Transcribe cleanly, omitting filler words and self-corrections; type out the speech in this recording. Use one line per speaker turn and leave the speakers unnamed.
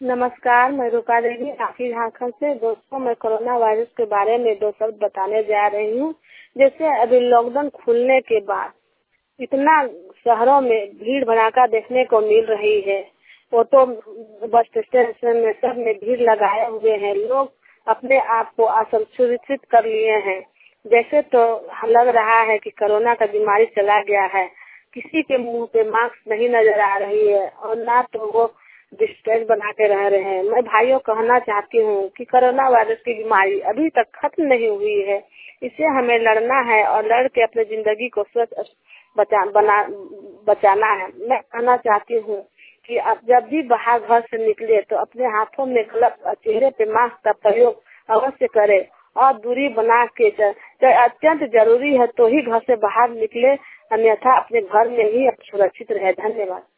नमस्कार, मैं रुपा देवी राखी झारखंड से। दोस्तों, मैं कोरोना वायरस के बारे में दो शब्द बताने जा रही हूँ। जैसे अभी लॉकडाउन खुलने के बाद इतना शहरों में भीड़ भड़ाका देखने को मिल रही है। ऑटो, बस स्टेशन में सब में भीड़ लगाए हुए हैं। लोग अपने आप को असुरक्षित कर लिए हैं। जैसे तो लग रहा है कि कोरोना का बीमारी चला गया है। किसी के मुंह पे मास्क नहीं नजर आ रही है और ना तो वो डिस्टेंस बना के रह रहे हैं। मैं भाइयों कहना चाहती हूँ कि कोरोना वायरस की बीमारी अभी तक खत्म नहीं हुई है। इसे हमें लड़ना है और लड़ के अपनी जिंदगी को स्वच्छ बचाना है। मैं कहना चाहती हूँ कि आप जब भी बाहर घर से निकले तो अपने हाथों में ग्लव्स और चेहरे पे मास्क का प्रयोग अवश्य करें और दूरी बना के अत्यंत जरूरी है तो ही घर से बाहर निकले, अन्यथा अपने घर में ही सुरक्षित रहे। धन्यवाद।